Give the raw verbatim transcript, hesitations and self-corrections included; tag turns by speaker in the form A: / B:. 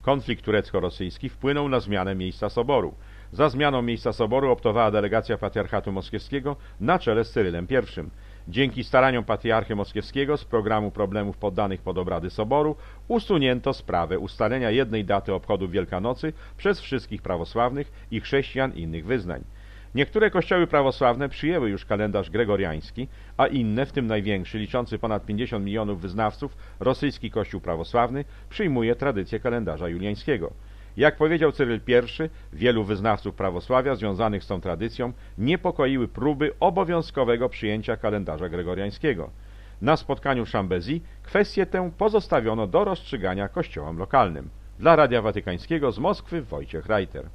A: Konflikt turecko-rosyjski wpłynął na zmianę miejsca soboru. Za zmianą miejsca soboru optowała delegacja patriarchatu moskiewskiego na czele z Cyrylem I. Dzięki staraniom patriarchy moskiewskiego z programu problemów poddanych pod obrady soboru usunięto sprawę ustalenia jednej daty obchodów Wielkanocy przez wszystkich prawosławnych i chrześcijan innych wyznań. Niektóre kościoły prawosławne przyjęły już kalendarz gregoriański, a inne, w tym największy, liczący ponad pięćdziesiąt milionów wyznawców, rosyjski kościół prawosławny, przyjmuje tradycję kalendarza juliańskiego. Jak powiedział Cyryl I, wielu wyznawców prawosławia związanych z tą tradycją niepokoiły próby obowiązkowego przyjęcia kalendarza gregoriańskiego. Na spotkaniu w Szambezji kwestię tę pozostawiono do rozstrzygania kościołom lokalnym. Dla Radia Watykańskiego z Moskwy Wojciech Reiter.